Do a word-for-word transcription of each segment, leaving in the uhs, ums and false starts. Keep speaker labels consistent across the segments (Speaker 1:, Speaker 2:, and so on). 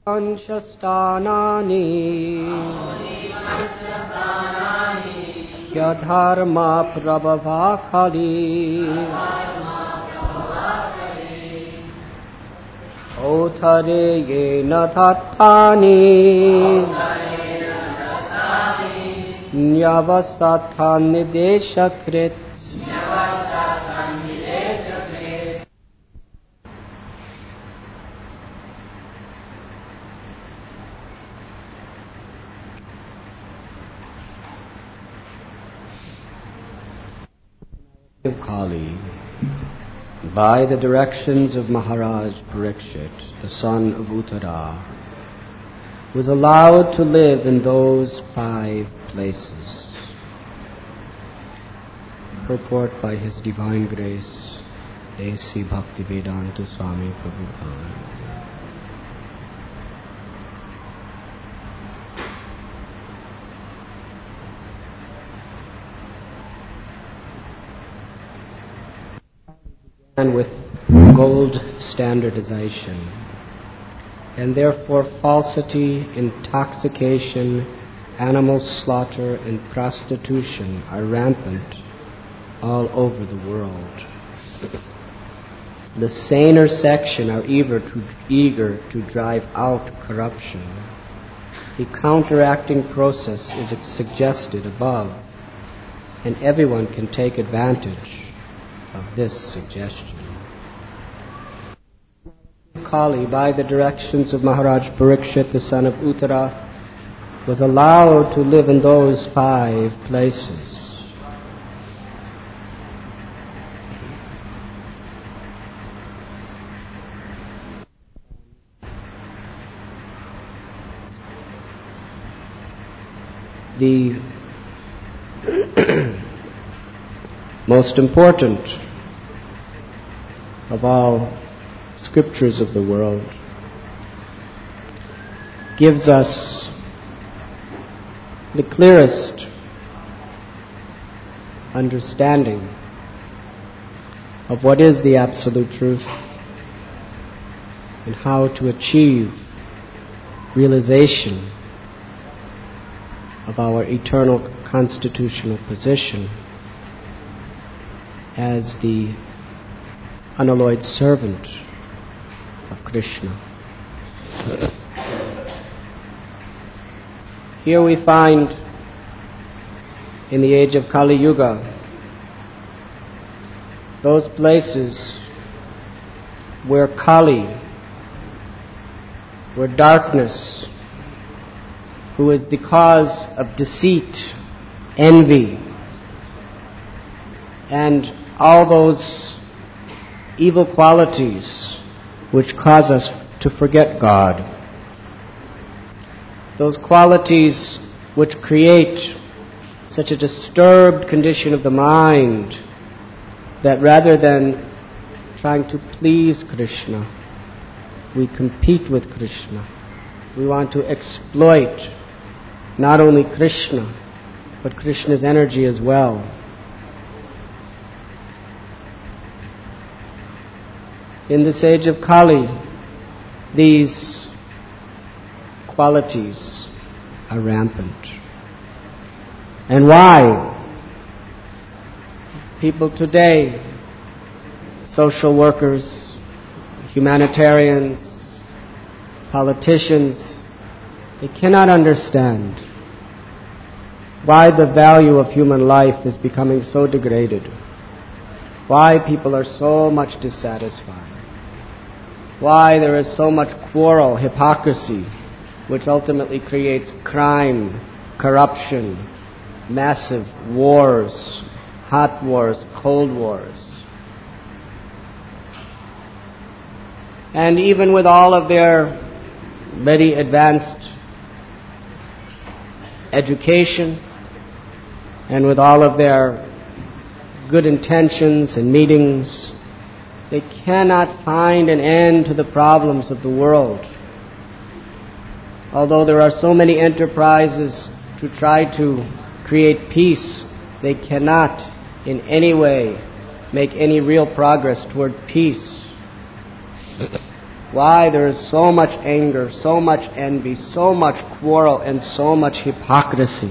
Speaker 1: Panchasthanani Yadharma Prabhavakhali Othare Yena Tattani Nyavasatha Nideshakrit of Kali, by the directions of Maharaj Parikshit, the son of Uttara, was allowed to live in those five places. Purport by His Divine Grace, A C Bhaktivedanta Swami Prabhupada. And with gold standardization, and therefore falsity, intoxication, animal slaughter, and prostitution are rampant all over the world. The saner section are eager to, eager to drive out corruption. The counteracting process is suggested above, and everyone can take advantage of this suggestion. Kali, by the directions of Maharaj Parikshit, the son of Uttara, was allowed to live in those five places. The most important of all scriptures of the world gives us the clearest understanding of what is the absolute truth and how to achieve realization of our eternal constitutional position as the unalloyed servant of Krishna. Here we find, in the age of Kali Yuga, those places where Kali, where darkness, who is the cause of deceit, envy, and all those evil qualities which cause us to forget God. Those qualities which create such a disturbed condition of the mind that rather than trying to please Krishna, we compete with Krishna. We want to exploit not only Krishna, but Krishna's energy as well. In this age of Kali, these qualities are rampant. And why? People today, social workers, humanitarians, politicians, they cannot understand why the value of human life is becoming so degraded, why people are so much dissatisfied, why there is so much quarrel, hypocrisy, which ultimately creates crime, corruption, massive wars, hot wars, cold wars. And even with all of their very advanced education and with all of their good intentions and meetings, they cannot find an end to the problems of the world. Although there are so many enterprises to try to create peace, they cannot in any way make any real progress toward peace. why there is so much anger, so much envy, so much quarrel, and so much hypocrisy.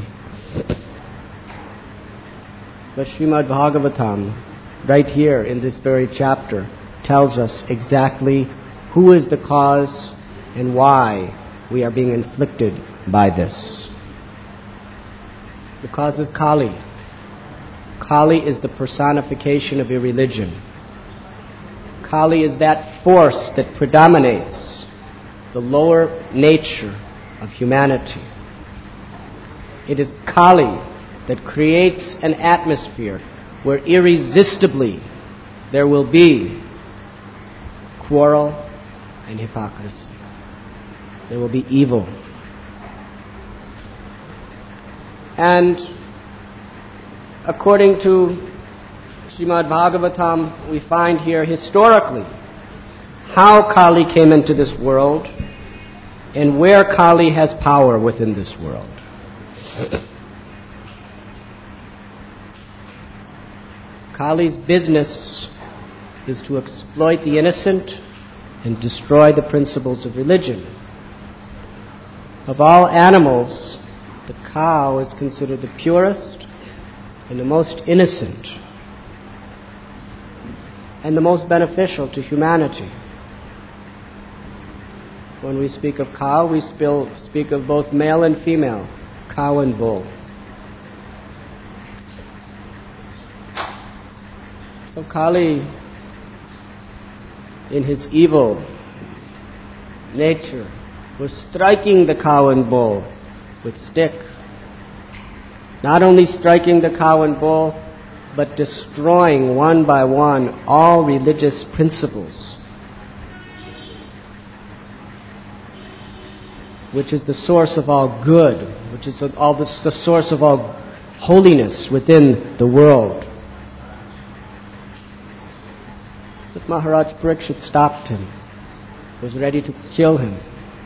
Speaker 1: But Srimad Bhagavatam, right here in this very chapter, tells us exactly who is the cause and why we are being inflicted by this. The cause is Kali. Kali is the personification of irreligion. Kali is that force that predominates the lower nature of humanity. It is Kali that creates an atmosphere where irresistibly there will be quarrel and hypocrisy. There will be evil. And according to Srimad Bhagavatam, we find here historically how Kali came into this world and where Kali has power within this world. Kali's business is to exploit the innocent and destroy the principles of religion. Of all animals, the cow is considered the purest and the most innocent and the most beneficial to humanity. When we speak of cow, we speak of both male and female, cow and bull. So Kali, in his evil nature, was striking the cow and bull with stick. Not only striking the cow and bull, but destroying one by one all religious principles, which is the source of all good, which is all the source of all holiness within the world. But Maharaj Parikshit stopped him, was ready to kill him.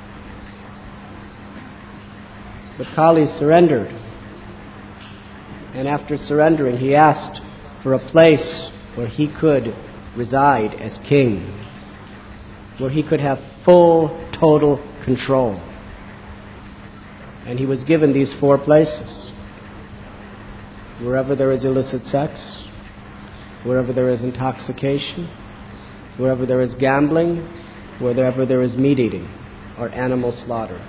Speaker 1: But Kali surrendered. And after surrendering, he asked for a place where he could reside as king, where he could have full, total control. And he was given these four places. Wherever there is illicit sex, wherever there is intoxication, wherever there is gambling, wherever there is meat eating or animal slaughter.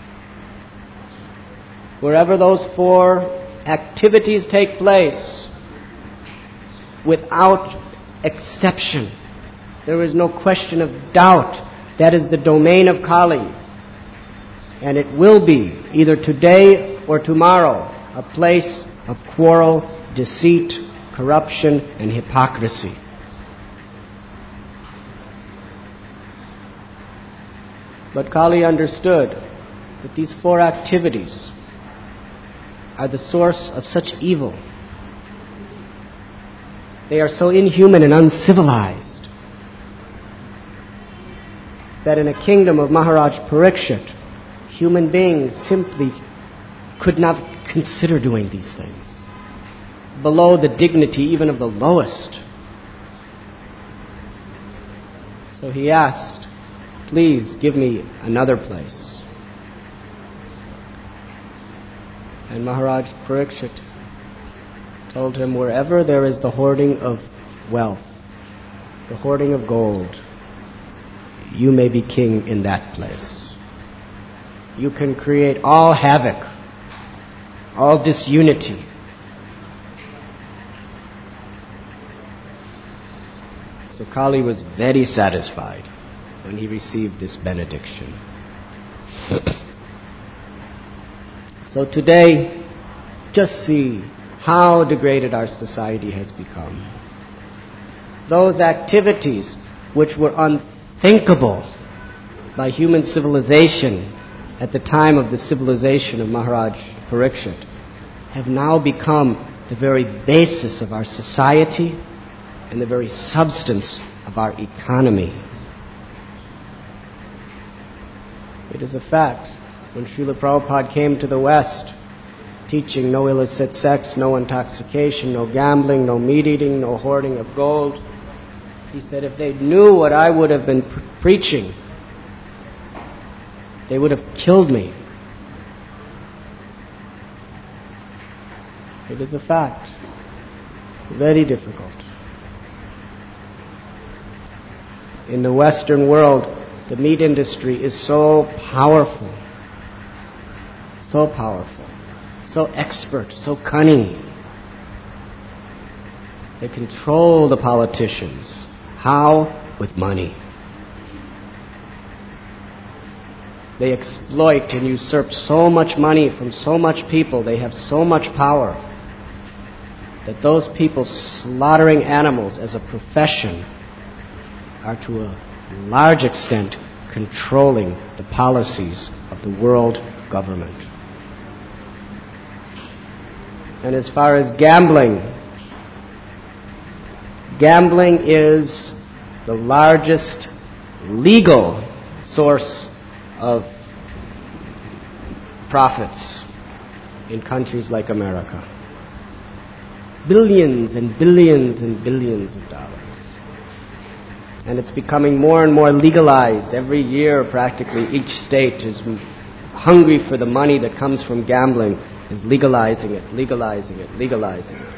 Speaker 1: Wherever those four activities take place, without exception, there is no question of doubt, that is the domain of Kali. And it will be, either today or tomorrow, a place of quarrel, deceit, corruption, and hypocrisy. But Kali understood that these four activities are the source of such evil. They are so inhuman and uncivilized that in a kingdom of Maharaj Parikshit, human beings simply could not consider doing these things, below the dignity even of the lowest. So he asked, please give me another place. And Maharaj Parikshit told him, wherever there is the hoarding of wealth, the hoarding of gold, you may be king in that place. You can create all havoc, all disunity. So Kali was very satisfied when he received this benediction. So today, just see how degraded our society has become. Those activities which were unthinkable by human civilization at the time of the civilization of Maharaj Parikshit have now become the very basis of our society and the very substance of our economy. It is a fact. When Srila Prabhupada came to the West, teaching no illicit sex, no intoxication, no gambling, no meat eating, no hoarding of gold, he said, if they knew what I would have been pre- preaching, They would have killed me. It is a fact. Very difficult. In the Western world, the meat industry is so powerful, so powerful, so expert, so cunning. They control the politicians. How? With money. They exploit and usurp so much money from so much people. They have so much power that those people slaughtering animals as a profession are to a large extent controlling the policies of the world government. And as far as gambling, gambling is the largest legal source of profits in countries like America. Billions and billions and billions of dollars. And it's becoming more and more legalized. Every year, practically, each state is hungry for the money that comes from gambling, is legalizing it, legalizing it, legalizing it.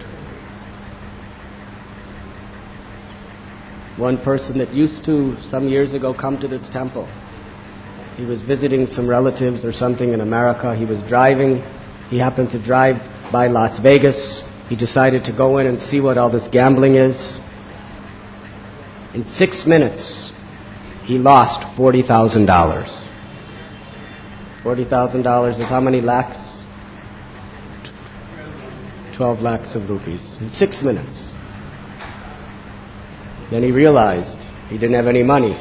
Speaker 1: One person that used to, some years ago, come to this temple, he was visiting some relatives or something in America. He was driving. He happened to drive by Las Vegas. He decided to go in and see what all this gambling is. In six minutes, he lost forty thousand dollars. forty thousand dollars is how many lakhs? twelve lakhs of rupees. In six minutes. Then he realized he didn't have any money.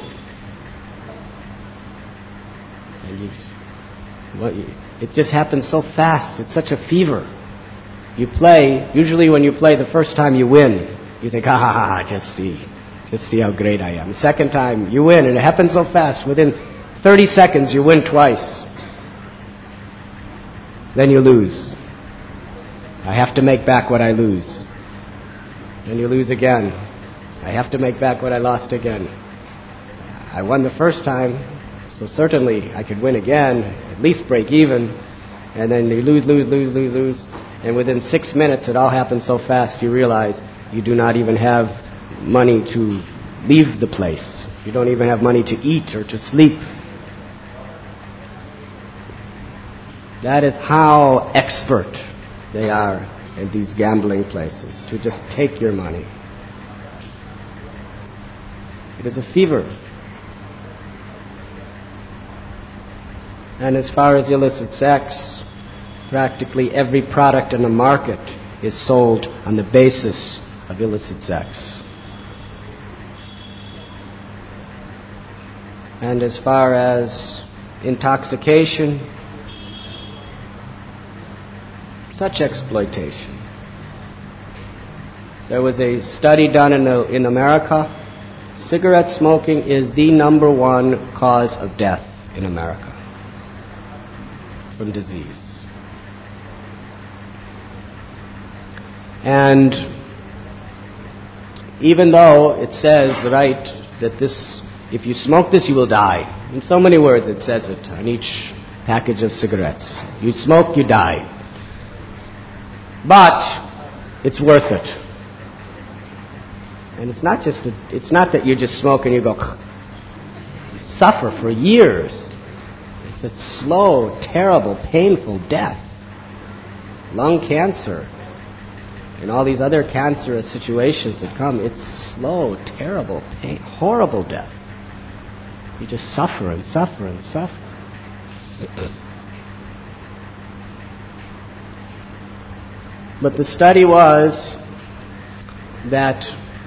Speaker 1: And you, what, it just happens so fast. It's such a fever. You play, usually when you play the first time you win, you think, ha ha ha, just see. Just see how great I am. The second time you win, and it happens so fast. Within thirty seconds you win twice. Then you lose. I have to make back what I lose. Then you lose again. I have to make back what I lost again. I won the first time, so certainly I could win again, at least break even. And then you lose, lose, lose, lose, lose. And within six minutes, it all happens so fast, you realize you do not even have money to leave the place. You don't even have money to eat or to sleep. That is how expert they are in these gambling places, to just take your money. It is a fever. And as far as illicit sex, practically every product in the market is sold on the basis of illicit sex. And as far as intoxication, such exploitation. There was a study done in, the, in America. Cigarette smoking is the number one cause of death in America from disease. And even though it says, right, that this, if you smoke this, you will die. In so many words it says it on each package of cigarettes. You smoke, you die. But it's worth it. And it's not just a, it's not that you just smoke and you go, you suffer for years. It's a slow, terrible, painful death. Lung cancer and all these other cancerous situations that come, it's slow, terrible, pain, horrible death. You just suffer and suffer and suffer. But the study was that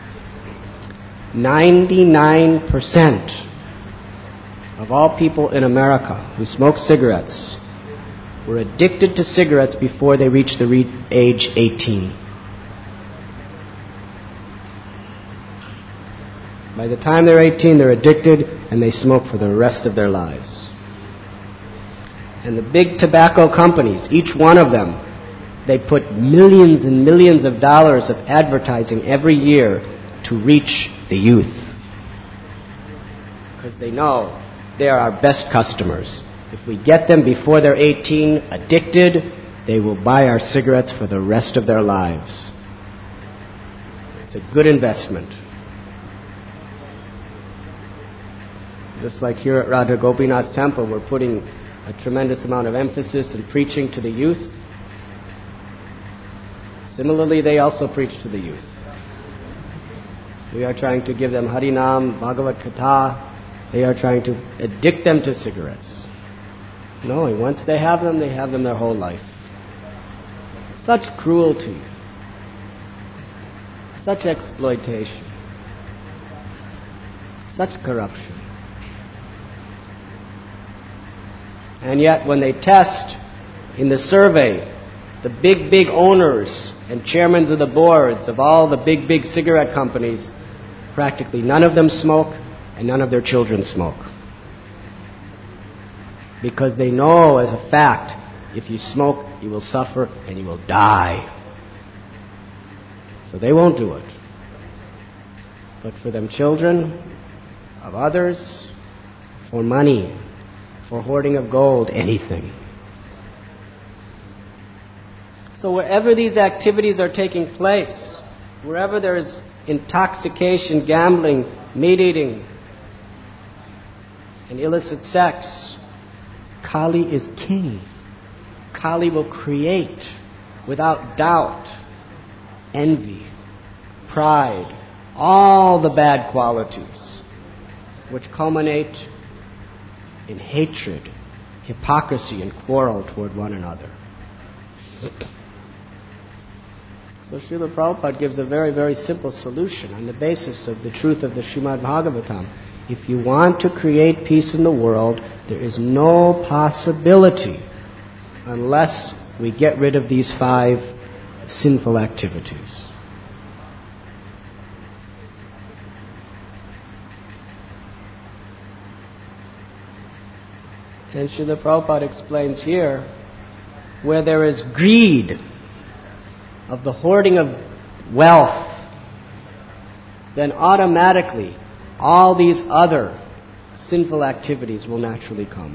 Speaker 1: ninety-nine percent of all people in America who smoke cigarettes were addicted to cigarettes before they reached the re- age eighteen. By the time they're eighteen, they're addicted and they smoke for the rest of their lives. And the big tobacco companies, each one of them, they put millions and millions of dollars of advertising every year to reach the youth. Because they know they are our best customers. If we get them before they're eighteen, addicted, they will buy our cigarettes for the rest of their lives. It's a good investment. Just like here at Radha Gopinath Temple, we're putting a tremendous amount of emphasis in preaching to the youth. Similarly, they also preach to the youth. We are trying to give them Harinam, Bhagavad Katha. They are trying to addict them to cigarettes. Knowing once they have them, they have them their whole life. Such cruelty. Such exploitation. Such corruption. And yet when they test in the survey, the big, big owners and chairmen of the boards of all the big, big cigarette companies, practically none of them smoke and none of their children smoke. Because they know as a fact, if you smoke, you will suffer and you will die. So they won't do it. But for them children of others, for money, for hoarding of gold, anything. So wherever these activities are taking place, wherever there is intoxication, gambling, meat eating, and illicit sex, Kali is king. Kali will create, without doubt, envy, pride, all the bad qualities, which culminate in hatred, hypocrisy, and quarrel toward one another. So Srila Prabhupada gives a very, very simple solution on the basis of the truth of the Srimad Bhagavatam. If you want to create peace in the world, there is no possibility unless we get rid of these five sinful activities. And Srila Prabhupada explains here, where there is greed of the hoarding of wealth, then automatically all these other sinful activities will naturally come.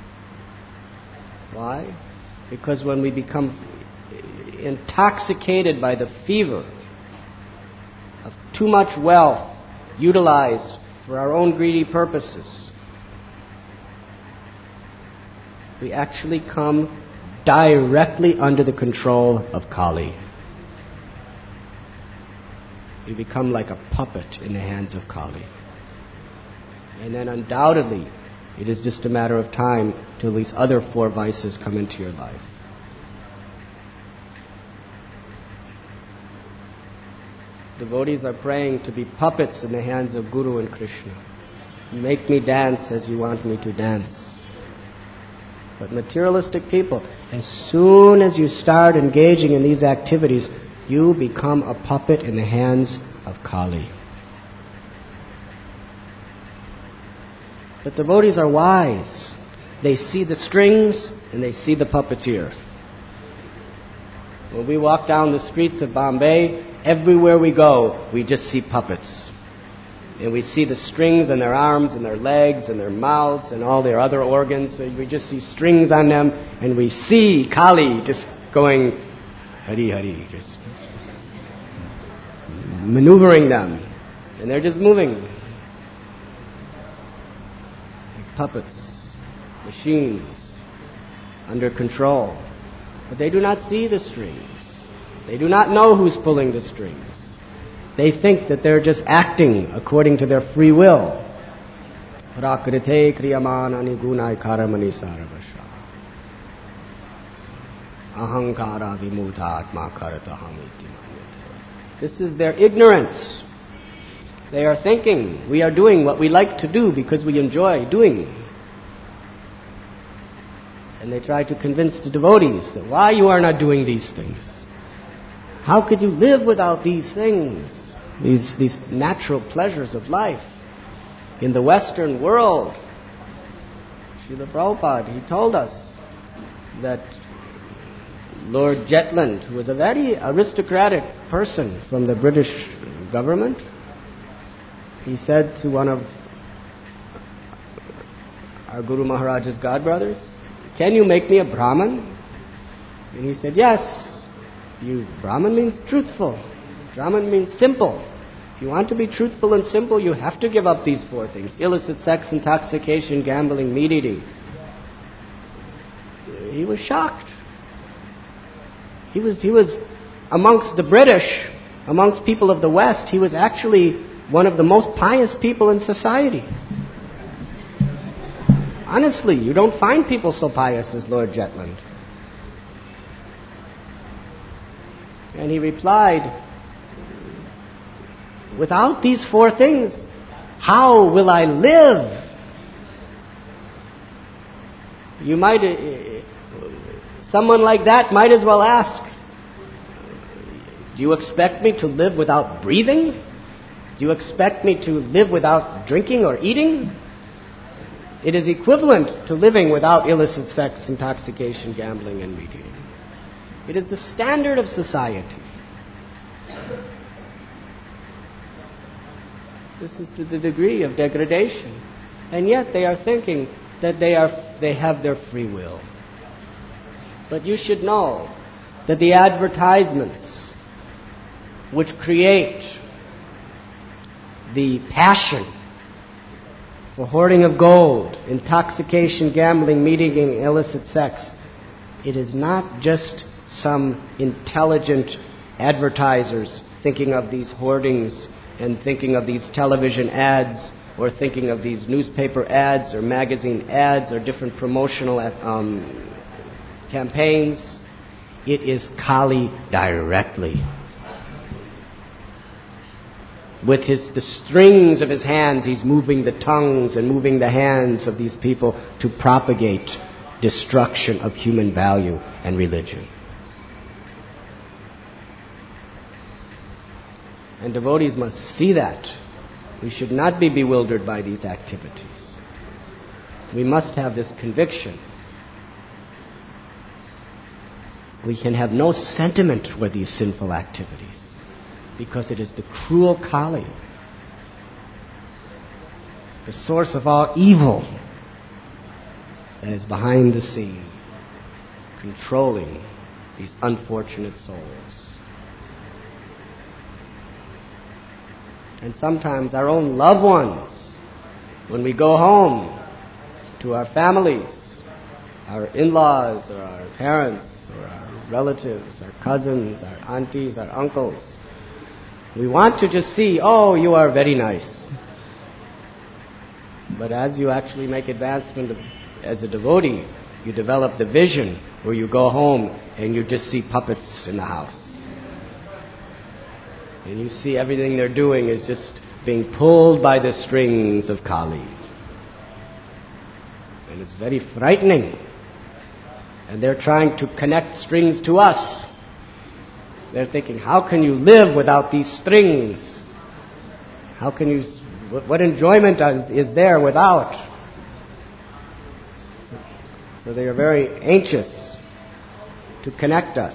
Speaker 1: Why? Because when we become intoxicated by the fever of too much wealth utilized for our own greedy purposes, we actually come directly under the control of Kali. We become like a puppet in the hands of Kali. And then undoubtedly, it is just a matter of time till these other four vices come into your life. Devotees are praying to be puppets in the hands of Guru and Krishna. Make me dance as you want me to dance. But materialistic people, as soon as you start engaging in these activities, you become a puppet in the hands of Kali. But devotees are wise. They see the strings and they see the puppeteer. When we walk down the streets of Bombay, everywhere we go, we just see puppets. And we see the strings on their arms and their legs and their mouths and all their other organs. So we just see strings on them, and we see Kali just going, Hari Hari, just maneuvering them. And they're just moving. Like puppets, machines, under control. But they do not see the strings. They do not know who's pulling the strings. They think that they're just acting according to their free will. Prakrite kriyamanani gunai karamani saravasha. Ahankara vimuta atma karataham iti manyate. This is their ignorance. They are thinking we are doing what we like to do because we enjoy doing. And they try to convince the devotees that why you are not doing these things. How could you live without these things? These, these natural pleasures of life. In the Western world, Srila Prabhupada, he told us that Lord Jetland, who was a very aristocratic person from the British government, he said to one of our Guru Maharaj's godbrothers, can you make me a Brahmin? And he said, yes. You, Brahmin means truthful. Brahmin means simple. If you want to be truthful and simple, you have to give up these four things. Illicit sex, intoxication, gambling, meat eating. He was shocked. He was, he was amongst the British, amongst people of the West, he was actually one of the most pious people in society. Honestly, you don't find people so pious as Lord Jetland. And he replied, without these four things, how will I live? You might, uh, someone like that might as well ask, do you expect me to live without breathing? Do you expect me to live without drinking or eating? It is equivalent to living without illicit sex, intoxication, gambling, and meat eating. It is the standard of society. This is to the degree of degradation. And yet they are thinking that they are they have their free will. But you should know that the advertisements which create the passion for hoarding of gold, intoxication, gambling, meat eating, illicit sex, it is not just some intelligent advertisers thinking of these hoardings and thinking of these television ads or thinking of these newspaper ads or magazine ads or different promotional um, campaigns. It is Kali directly. With his, the strings of his hands, he's moving the tongues and moving the hands of these people to propagate destruction of human value and religion. And devotees must see that. We should not be bewildered by these activities. We must have this conviction. We can have no sentiment for these sinful activities because it is the cruel Kali, the source of all evil, that is behind the scene, controlling these unfortunate souls. And sometimes our own loved ones, when we go home to our families, our in-laws or our parents or our relatives, our cousins, our aunties, our uncles, we want to just see, oh, you are very nice. But as you actually make advancement of, as a devotee, you develop the vision where you go home and you just see puppets in the house. And you see everything they're doing is just being pulled by the strings of Kali. And it's very frightening. And they're trying to connect strings to us. They're thinking, how can you live without these strings? How can you, what enjoyment is there without? So, so they are very anxious to connect us.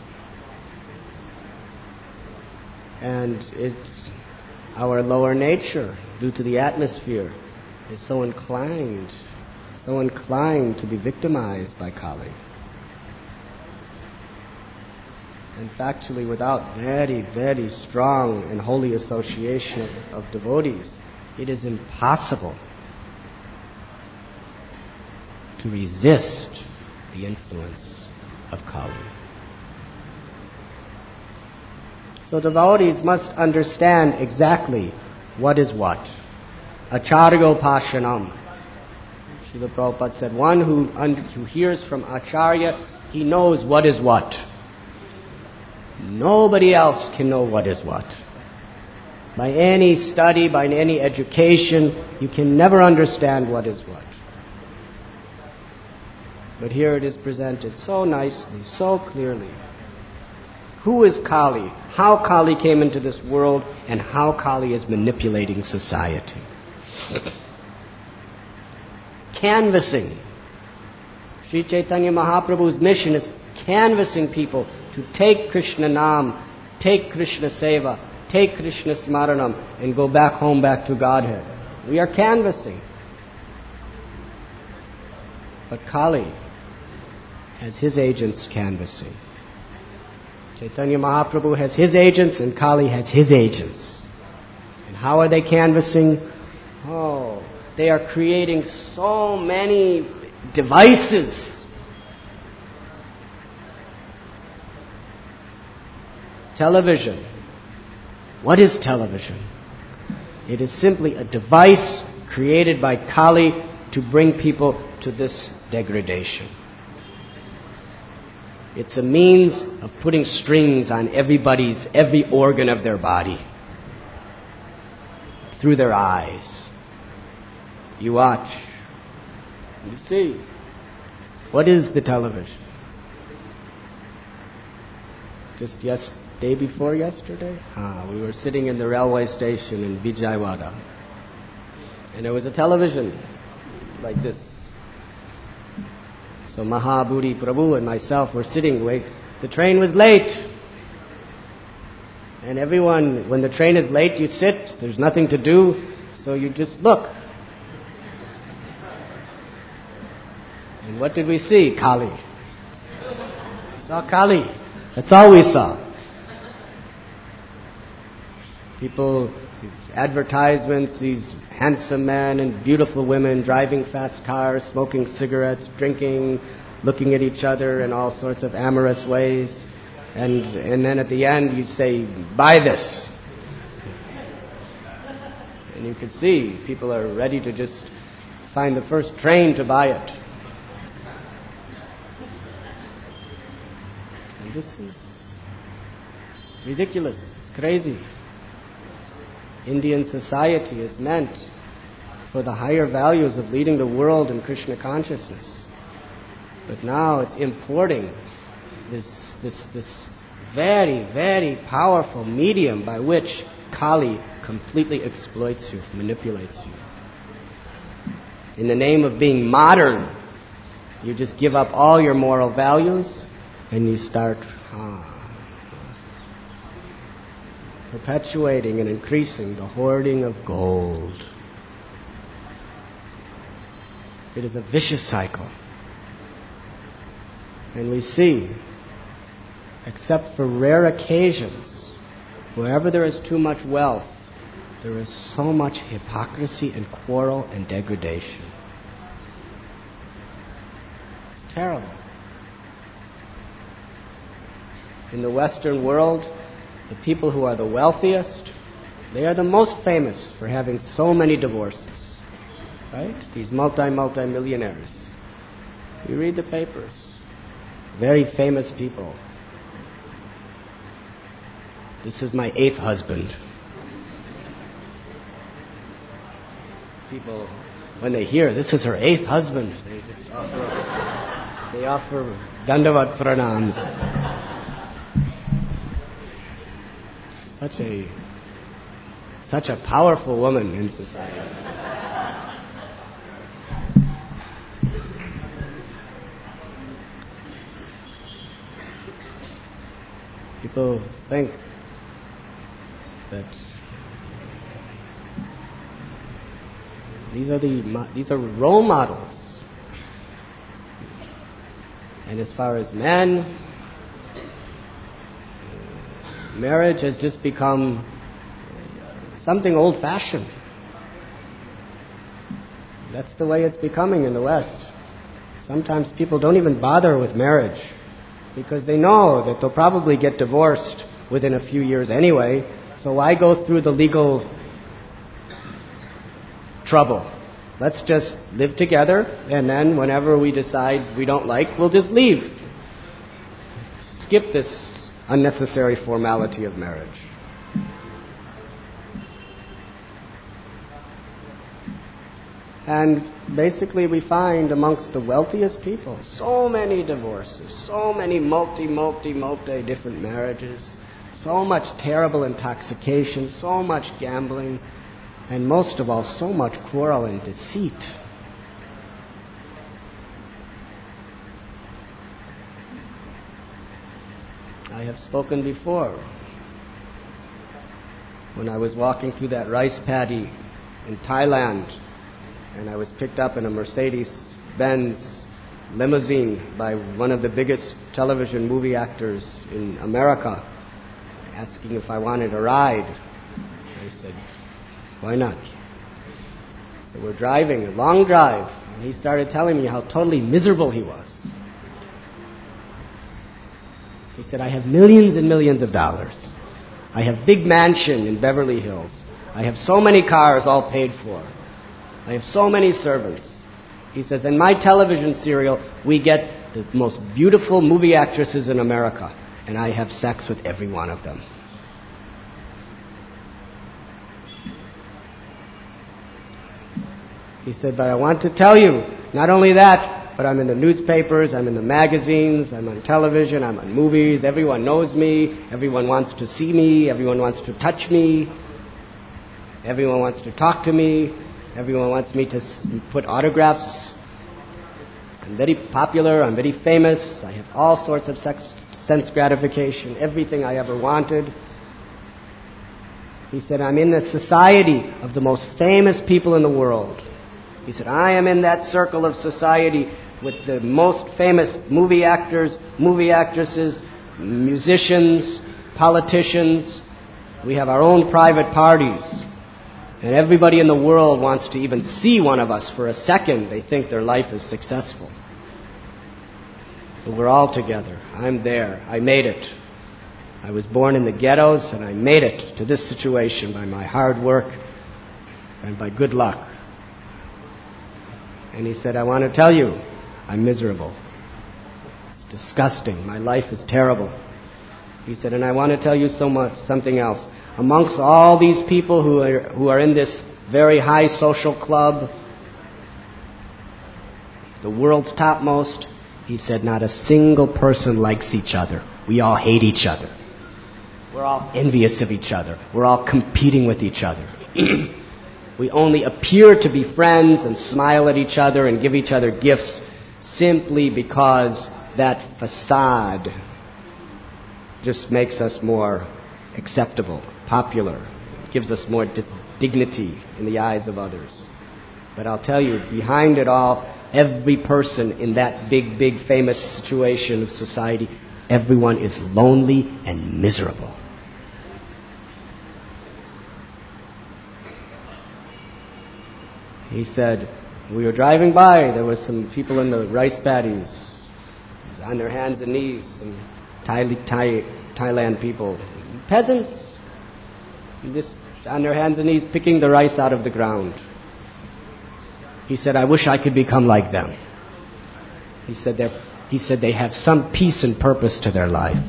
Speaker 1: And it, our lower nature, due to the atmosphere, is so inclined, so inclined to be victimized by Kali. And factually, without very, very strong and holy association of, of devotees, it is impossible to resist the influence of Kali. So devotees must understand exactly what is what. Acharyo pashanam. Srila Prabhupada said, one who, under, who hears from Acharya, he knows what is what. Nobody else can know what is what. By any study, by any education, you can never understand what is what. But here it is presented so nicely, so clearly. Who is Kali? How Kali came into this world and how Kali is manipulating society. Canvassing. Sri Chaitanya Mahaprabhu's mission is canvassing people to take Krishna Nam, take Krishna Seva, take Krishna Smaranam and go back home, back to Godhead. We are canvassing. But Kali has his agents canvassing. Chaitanya Mahaprabhu has his agents and Kali has his agents. And how are they canvassing? Oh, they are creating so many devices. Television. What is television? It is simply a device created by Kali to bring people to this degradation. It's a means of putting strings on everybody's, every organ of their body. Through their eyes. You watch. You see. What is the television? Just yes, day before yesterday? Ah, we were sitting in the railway station in Vijayawada. And there was a television like this. So Mahabudhi Prabhu and myself were sitting, wait. The train was late. And everyone, when the train is late, you sit. There's nothing to do, so you just look. And what did we see? Kali. We saw Kali. That's all we saw. People, these advertisements, these handsome men and beautiful women driving fast cars, smoking cigarettes, drinking, looking at each other in all sorts of amorous ways. And and then at the end you say, buy this. And you can see people are ready to just find the first train to buy it. And this is ridiculous. It's crazy. Indian society is meant for the higher values of leading the world in Krishna consciousness. But now it's importing this this this very, very powerful medium by which Kali completely exploits you, manipulates you. In the name of being modern, you just give up all your moral values and you start ah, perpetuating and increasing the hoarding of gold. It is a vicious cycle. And we see, except for rare occasions, wherever there is too much wealth, there is so much hypocrisy and quarrel and degradation. It's terrible. In the Western world, the people who are the wealthiest, they are the most famous for having so many divorces. Right? These multi, multi-millionaires. You read the papers. Very famous people. This is my eighth husband. People, when they hear this is her eighth husband, they just offer, they offer dandavat pranams. Such a, such a powerful woman in society. People think that these are the these are role models, and as far as men, marriage has just become something old-fashioned. That's the way it's becoming in the West. Sometimes people don't even bother with marriage because they know that they'll probably get divorced within a few years anyway, so why go through the legal trouble? Let's just live together, and then whenever we decide we don't like, we'll just leave. Skip this unnecessary formality of marriage. And basically we find amongst the wealthiest people so many divorces, so many multi, multi, multi different marriages, so much terrible intoxication, so much gambling, and most of all, so much quarrel and deceit. I have spoken before. When I was walking through that rice paddy in Thailand, and I was picked up in a Mercedes-Benz limousine by one of the biggest television movie actors in America, asking if I wanted a ride. I said, why not? So we're driving, a long drive, and he started telling me how totally miserable he was. He said, I have millions and millions of dollars. I have big mansion in Beverly Hills. I have so many cars all paid for. I have so many servants. He says, in my television serial, we get the most beautiful movie actresses in America, and I have sex with every one of them. He said, but I want to tell you, not only that, but I'm in the newspapers, I'm in the magazines, I'm on television, I'm on movies, everyone knows me, everyone wants to see me, everyone wants to touch me, everyone wants to talk to me, everyone wants me to put autographs. I'm very popular, I'm very famous, I have all sorts of sex, sense gratification, everything I ever wanted. He said, I'm in the society of the most famous people in the world. He said, I am in that circle of society with the most famous movie actors, movie actresses, musicians, politicians. We have our own private parties. And everybody in the world wants to even see one of us for a second. They think their life is successful. But we're all together. I'm there. I made it. I was born in the ghettos, and I made it to this situation by my hard work and by good luck. And he said, I want to tell you, I'm miserable. It's disgusting. My life is terrible. He said, and I want to tell you so much, something else. Amongst all these people who are, who are in this very high social club, the world's topmost, he said, not a single person likes each other. We all hate each other. We're all envious of each other. We're all competing with each other. We only appear to be friends and smile at each other and give each other gifts simply because that facade just makes us more acceptable, popular, gives us more di- dignity in the eyes of others. But I'll tell you, behind it all, every person in that big, big, famous situation of society, everyone is lonely and miserable. He said, we were driving by, there were some people in the rice paddies, on their hands and knees, some Thai, Thai, Thailand people, peasants, just on their hands and knees picking the rice out of the ground. He said, I wish I could become like them. He said, he said they have some peace and purpose to their life.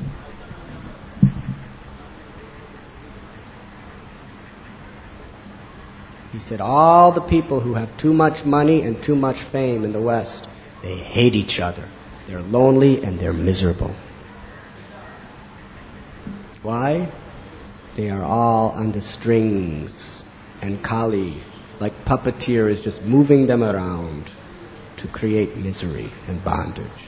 Speaker 1: He said, all the people who have too much money and too much fame in the West, they hate each other. They're lonely and they're miserable. Why? They are all on the strings, and Kali, like puppeteer, is just moving them around to create misery and bondage.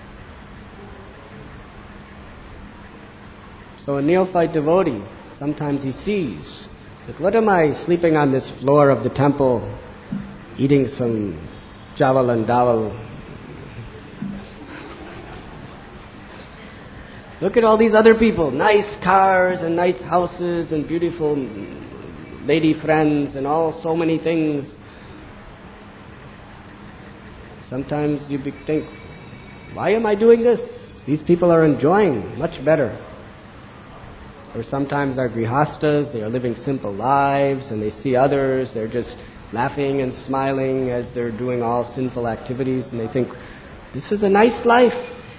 Speaker 1: So a neophyte devotee, sometimes he sees, like, what am I sleeping on this floor of the temple, eating some jawal and dawal? Look at all these other people, nice cars and nice houses and beautiful lady friends and all so many things. Sometimes you think, why am I doing this? These people are enjoying much better. Or sometimes our grihastas, they are living simple lives, and they see others, they're just laughing and smiling as they're doing all sinful activities, and they think, this is a nice life.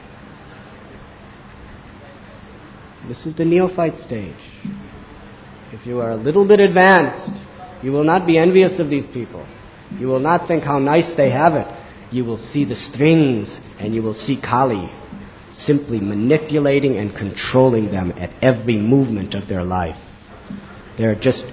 Speaker 1: This is the neophyte stage. If you are a little bit advanced, you will not be envious of these people. You will not think how nice they have it. You will see the strings, and you will see Kali simply manipulating and controlling them at every movement of their life. They're just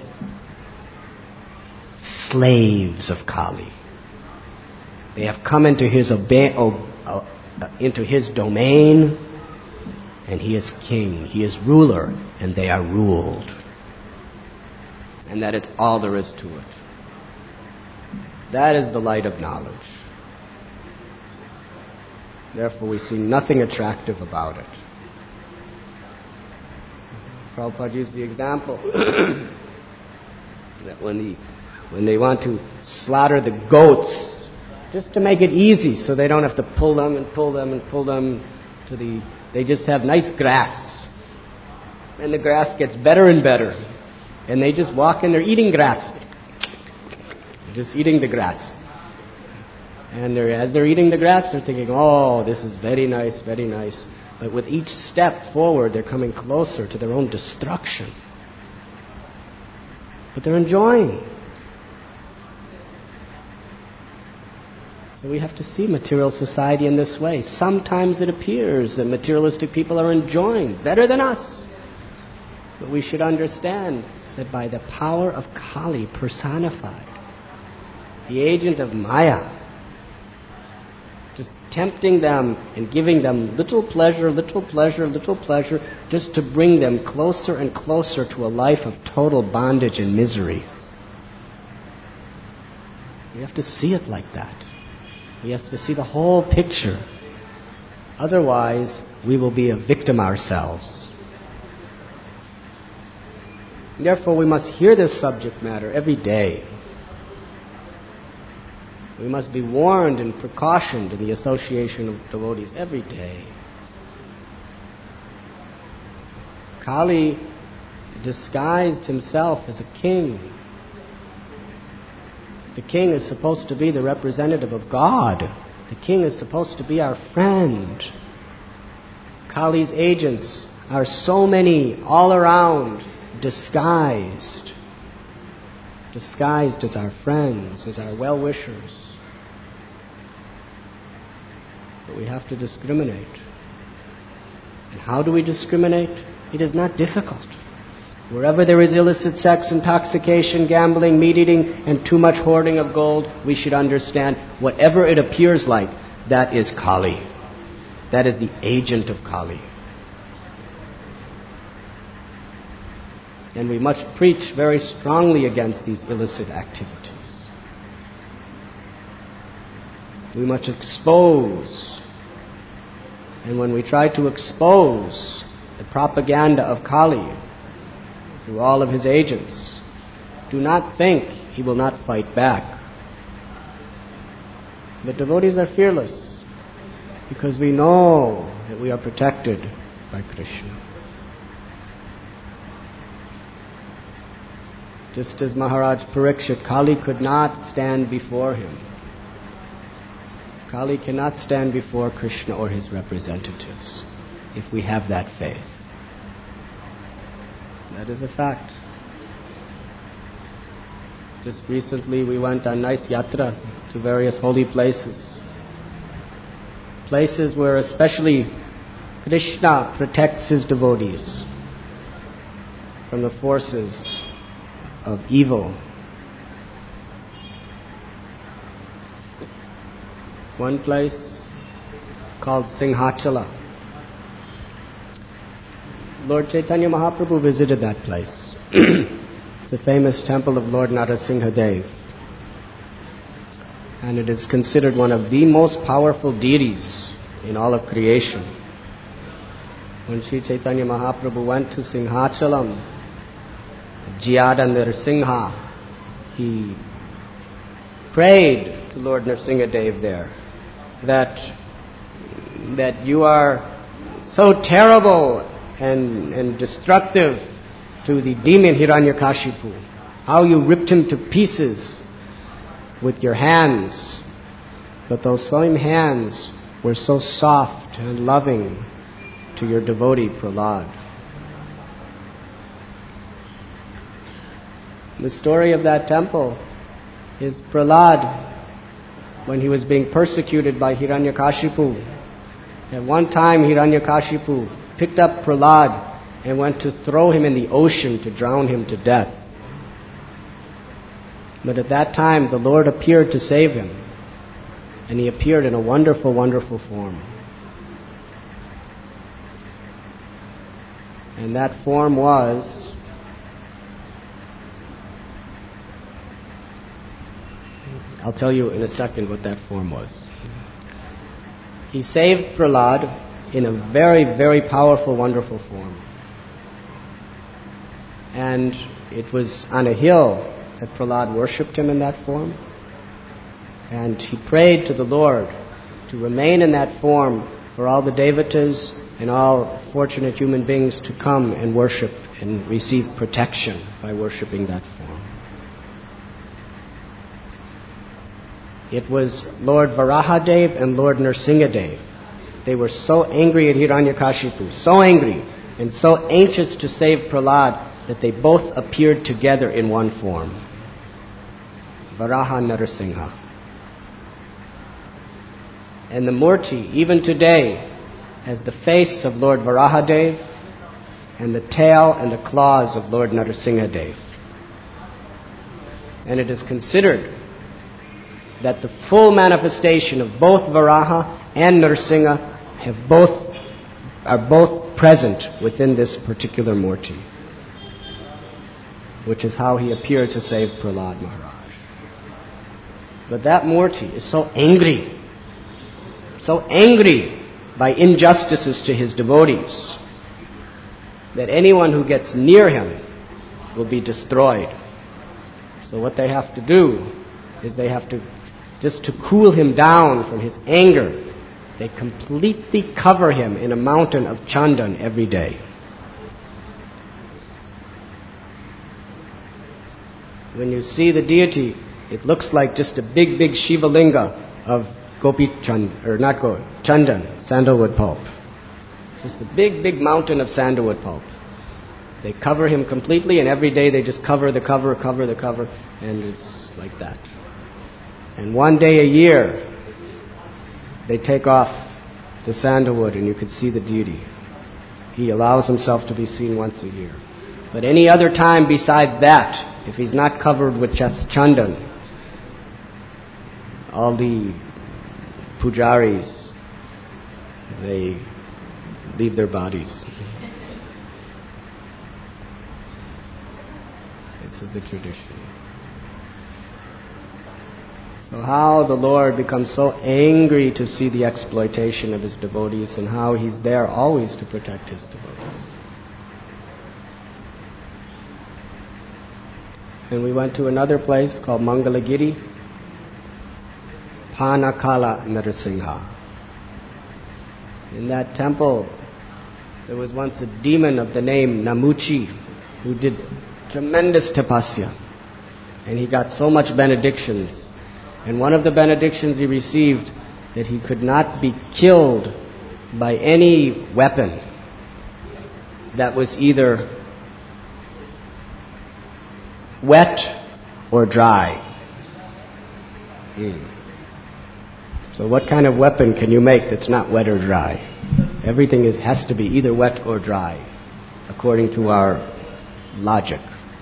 Speaker 1: slaves of Kali. They have come into his oba- oh, uh, into his domain, and he is king, he is ruler, and they are ruled. And that is all there is to it. That is the light of knowledge. Therefore we see nothing attractive about it. Prabhupada used the example that when, the, when they want to slaughter the goats, just to make it easy so they don't have to pull them and pull them and pull them to the... They just have nice grass. And the grass gets better and better. And they just walk and they're eating grass. They're just eating the grass. And they're, as they're eating the grass, they're thinking, oh, this is very nice, very nice. But with each step forward, they're coming closer to their own destruction. But they're enjoying. So we have to see material society in this way. Sometimes it appears that materialistic people are enjoying better than us. But we should understand that by the power of Kali personified, the agent of Maya, just tempting them and giving them little pleasure, little pleasure, little pleasure, just to bring them closer and closer to a life of total bondage and misery. We have to see it like that. We have to see the whole picture. Otherwise, we will be a victim ourselves. Therefore, we must hear this subject matter every day. We must be warned and precautioned in the association of devotees every day. Kali disguised himself as a king. The king is supposed to be the representative of God. The king is supposed to be our friend. Kali's agents are so many all around, disguised. Disguised as our friends, as our well-wishers. But we have to discriminate. And how do we discriminate? It is not difficult. Wherever there is illicit sex, intoxication, gambling, meat-eating, and too much hoarding of gold, we should understand whatever it appears like, that is Kali. That is the agent of Kali. And we must preach very strongly against these illicit activities. We must expose. And when we try to expose the propaganda of Kali through all of his agents, do not think he will not fight back. But devotees are fearless because we know that we are protected by Krishna. Just as Maharaj Parikshit, Kali could not stand before him. Kali cannot stand before Krishna or his representatives if we have that faith. That is a fact. Just recently we went on nice yatra to various holy places. Places where especially Krishna protects his devotees from the forces of evil. One place called Singhachala. Lord Chaitanya Mahaprabhu visited that place. It's a famous temple of Lord Narasimha Dev. And it is considered one of the most powerful deities in all of creation. When Sri Chaitanya Mahaprabhu went to Singhachalam, Jiyada Narasimha, he prayed to Lord Narasimha Dev there that, that you are so terrible and, and destructive to the demon Hiranyakashipu, how you ripped him to pieces with your hands, but those same hands were so soft and loving to your devotee Prahlad. The story of that temple is Prahlad, when he was being persecuted by Hiranyakashipu. At one time Hiranyakashipu picked up Prahlad and went to throw him in the ocean to drown him to death. But at that time the Lord appeared to save him, and he appeared in a wonderful, wonderful form. And that form was I'll tell you in a second what that form was. he saved Prahlad in a very, very powerful, wonderful form. And it was on a hill that Prahlad worshipped him in that form. And he prayed to the Lord to remain in that form for all the devatas and all fortunate human beings to come and worship and receive protection by worshipping that form. It was Lord Varahadev and Lord Nrsingadev. They were so angry at Hiranyakashipu, so angry and so anxious to save Prahlad that they both appeared together in one form. Varaha Narasingha. And the Murti, even today, has the face of Lord Varahadev and the tail and the claws of Lord Nrsingadev. And it is considered that the full manifestation of both Varaha and Nrsinga have both, are both present within this particular Murti, which is how he appeared to save Prahlad Maharaj. But that Murti is so angry, so angry by injustices to his devotees, that anyone who gets near him will be destroyed. So what they have to do is they have to, just to cool him down from his anger, they completely cover him in a mountain of chandan every day. When you see the deity, it looks like just a big, big Shiva linga of Gopi Chand, or not Gopi, Chandan, sandalwood pulp. Just a big, big mountain of sandalwood pulp. They cover him completely, and every day they just cover the cover, cover the cover, and it's like that. And one day a year, they take off the sandalwood, and you can see the deity. He allows himself to be seen once a year. But any other time besides that, if he's not covered with just chandan, all the pujaris, they leave their bodies. This is the tradition. So how the Lord becomes so angry to see the exploitation of his devotees, and how he's there always to protect his devotees. And we went to another place called Mangalagiri, Panakala Nrsimha. In that temple, there was once a demon of the name Namuchi who did tremendous tapasya. And he got so much benedictions. And one of the benedictions he received, that he could not be killed by any weapon that was either wet or dry. Hmm. So what kind of weapon can you make that's not wet or dry? Everything is, has to be either wet or dry, according to our logic.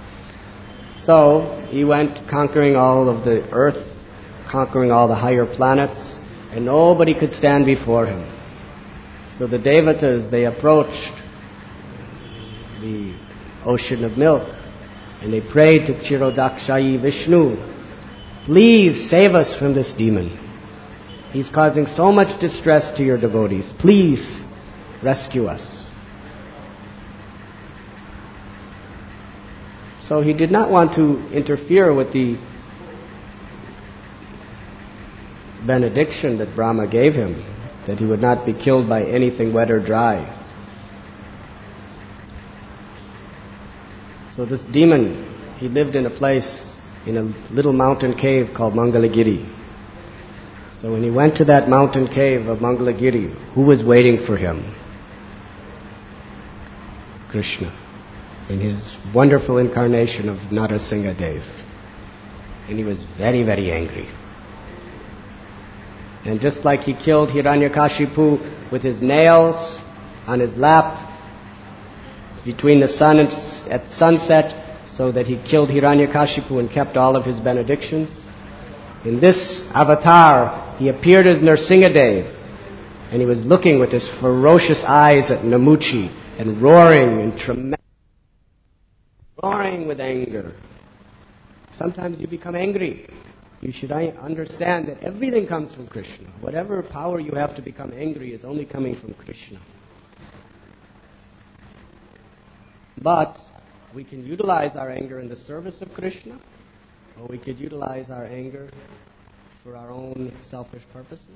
Speaker 1: So he went conquering all of the earth, conquering all the higher planets, and nobody could stand before him. So the devatas, they approached the ocean of milk, and they prayed to Kshirodakshayi Vishnu, please save us from this demon. He's causing so much distress to your devotees. Please rescue us. So he did not want to interfere with the benediction that Brahma gave him, that he would not be killed by anything wet or dry. So this demon, he lived in a place, in a little mountain cave called Mangalagiri. So when he went to that mountain cave of Mangalagiri, who was waiting for him? Krishna, in his wonderful incarnation of Nrsingadev. And he was very, very angry. And just like he killed Hiranyakashipu with his nails on his lap between the sun and at sunset, so that he killed Hiranyakashipu and kept all of his benedictions, in this avatar, he appeared as Nrsingadev, and he was looking with his ferocious eyes at Namuchi and roaring and tremendous, roaring with anger. Sometimes you become angry. You should understand that everything comes from Krishna. Whatever power you have to become angry is only coming from Krishna. But we can utilize our anger in the service of Krishna, or we could utilize our anger for our own selfish purposes.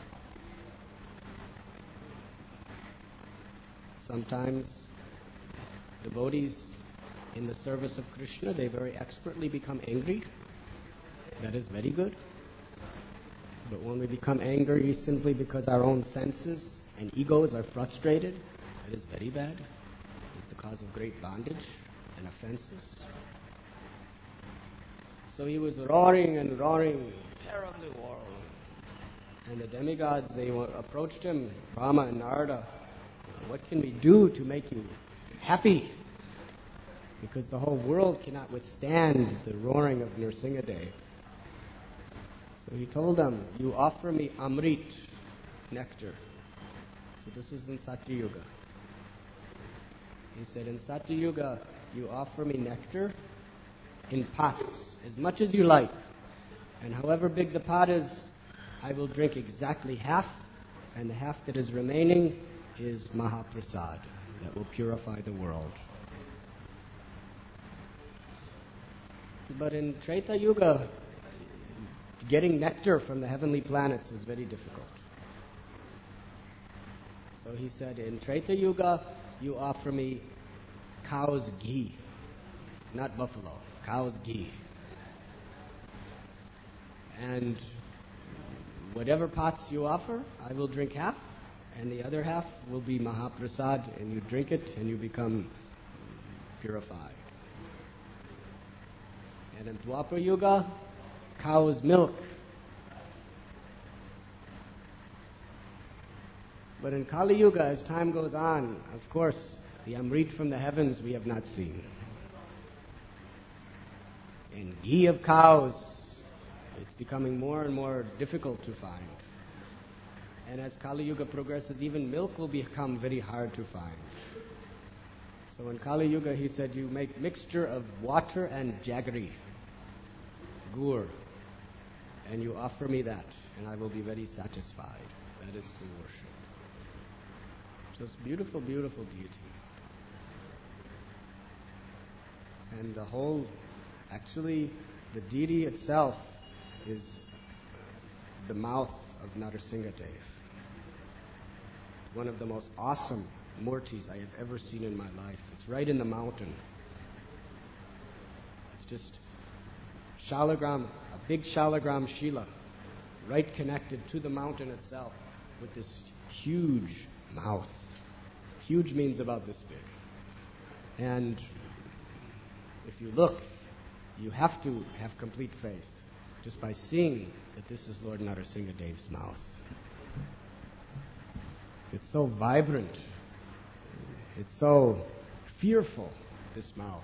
Speaker 1: Sometimes devotees in the service of Krishna, they very expertly become angry. That is very good. But when we become angry simply because our own senses and egos are frustrated, that is very bad. It's the cause of great bondage and offenses. So he was roaring and roaring, terribly roaring. And the demigods, they approached him, Brahma and Narada. What can we do to make you happy? Because the whole world cannot withstand the roaring of Nrsingadev. So he told them, you offer me Amrit, nectar. So this is in Satya Yuga. He said, in Satya Yuga, you offer me nectar in pots, as much as you like. And however big the pot is, I will drink exactly half, and the half that is remaining is Mahaprasad, that will purify the world. But in Treta Yuga, getting nectar from the heavenly planets is very difficult. So he said, in Treta Yuga, you offer me cow's ghee, not buffalo, cow's ghee. And whatever pots you offer, I will drink half, and the other half will be Mahaprasad, and you drink it and you become purified. And in Dwapara Yuga, cow's milk. But in Kali Yuga, as time goes on, of course, the Amrit from the heavens we have not seen. And ghee of cows, it's becoming more and more difficult to find. And as Kali Yuga progresses, even milk will become very hard to find. So in Kali Yuga, he said, you make mixture of water and jaggery, gur, and you offer me that, and I will be very satisfied. That is true worship. So it's beautiful, beautiful deity. And the whole, actually, the deity itself is the mouth of Nrsingadev. One of the most awesome murtis I have ever seen in my life. It's right in the mountain. It's just Shalagram, a big Shalagram Shila, right connected to the mountain itself with this huge mouth. Huge means about this big. And if you look, you have to have complete faith just by seeing that this is Lord Nrsingadev's mouth. It's so vibrant. It's so fearful, this mouth.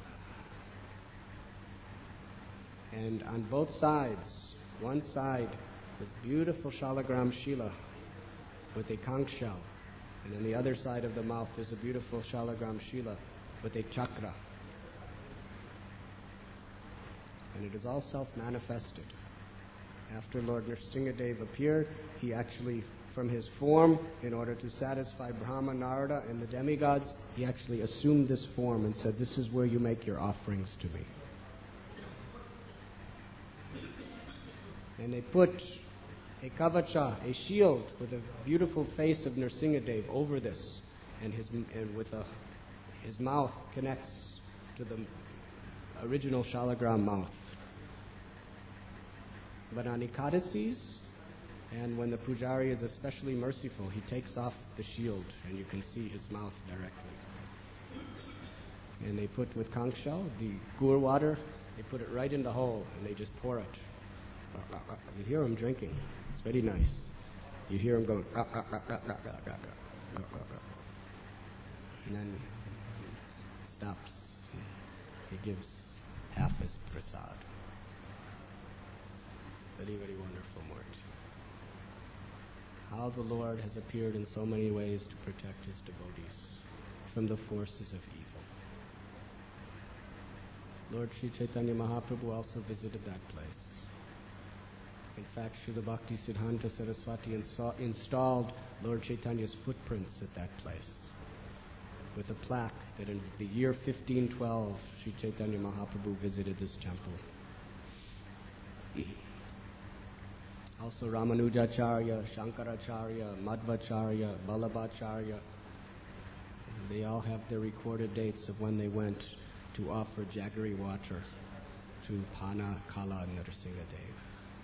Speaker 1: And on both sides, one side is beautiful Shalagram Shila with a conch shell. And on the other side of the mouth there's a beautiful Shalagram Shila with a chakra. And it is all self-manifested. After Lord Nrsingadev appeared, he actually, from his form, in order to satisfy Brahma, Narada, and the demigods, he actually assumed this form and said, this is where you make your offerings to me. And they put a kavacha, a shield, with a beautiful face of Nrsingadev over this, and his and with a, his mouth connects to the original Shalagram mouth. But on Ekadasis, and when the pujari is especially merciful, he takes off the shield, and you can see his mouth directly. And they put with conch shell, the gur water, they put it right in the hole, and they just pour it. You hear him drinking. It's very nice. You hear him going, ah, ah, ah, ah, ah, ah, ah, ah, ah. And then he stops. He gives half his prasad. Very, very wonderful Murti. How the Lord has appeared in so many ways to protect his devotees from the forces of evil. Lord Sri Chaitanya Mahaprabhu also visited that place. fact, Srila Bhakti Siddhanta Saraswati insa- installed Lord Chaitanya's footprints at that place with a plaque that in the year fifteen twelve, Sri Chaitanya Mahaprabhu visited this temple. Also Ramanujacharya, Shankaracharya, Madhvacharya, Vallabhacharya, they all have their recorded dates of when they went to offer jaggery water to Pana Kala Narasimhadev.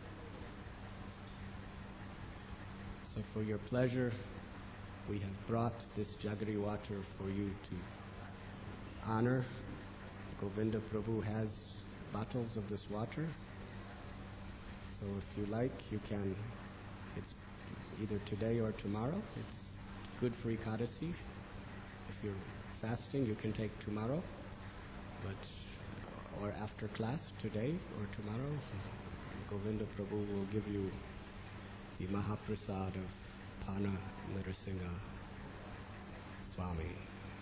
Speaker 1: So for your pleasure, we have brought this jaggery water for you to honor. Govinda Prabhu has bottles of this water. So if you like, you can, it's either today or tomorrow. It's good for Ekadasi. If you're fasting, you can take tomorrow, but or after class, today or tomorrow, Govinda Prabhu will give you the Mahaprasad of Pana Narasimha Swami.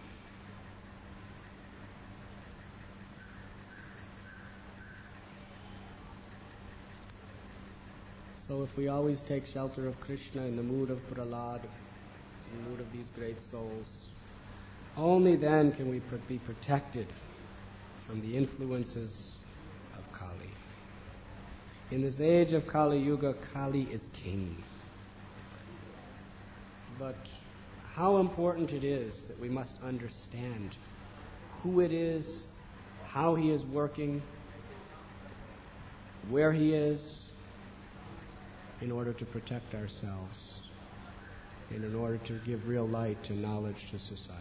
Speaker 1: So if we always take shelter of Krishna in the mood of Prahlad, in the mood of these great souls, only then can we pr- be protected from the influences of Kali. In this age of Kali Yuga, Kali is king. But how important it is that we must understand who it is, how he is working, where he is, in order to protect ourselves and in order to give real light and knowledge to society.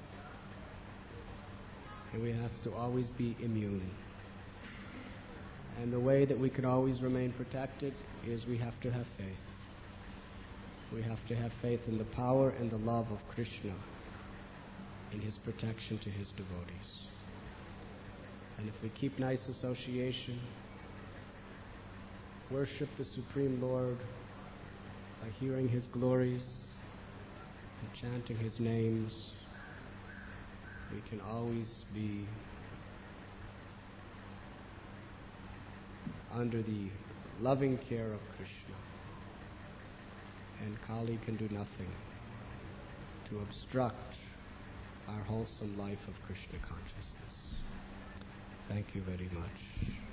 Speaker 1: And we have to always be immune. And the way that we can always remain protected is we have to have faith. We have to have faith in the power and the love of Krishna, in his protection to his devotees. And if we keep nice association, worship the Supreme Lord by hearing his glories and chanting his names, we can always be under the loving care of Krishna. And Kali can do nothing to obstruct our wholesome life of Krishna consciousness. Thank you very much.